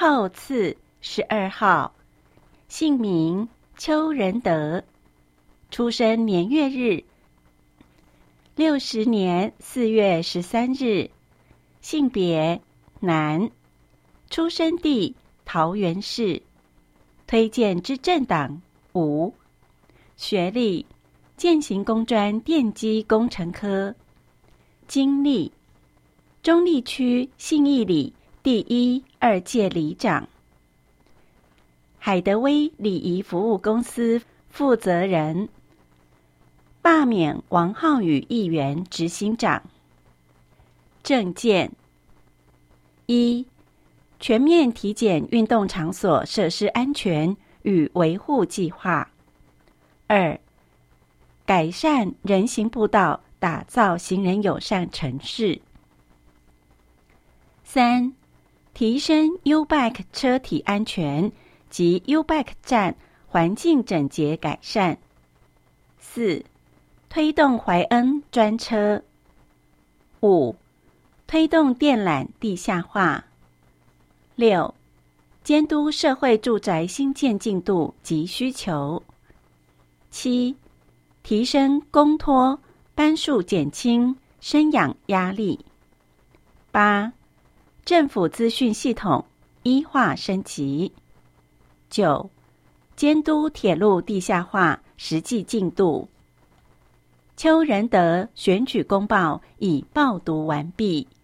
后赐12号，姓名邱仁德，出生年月日60年4月13日，性别男，出生地桃园市，推荐之政党无，学历建行工专电机工程科，经历中坜区信义里第1、2届里长，海德威礼仪服务公司负责人，罢免王浩宇议员执行长。政见1、全面体检运动场所设施安全与维护计划。2、改善人行步道，打造行人友善城市。3、提升 U-Bike 车体安全及 U-Bike 站环境整洁改善。4、推动怀恩专车。5、推动电缆地下化。6、监督社会住宅新建进度及需求。7、提升公托班数减轻生养压力。8、政府资讯系统一化升级。9、监督铁路地下化实际进度。邱仁德选举公报已报读完毕。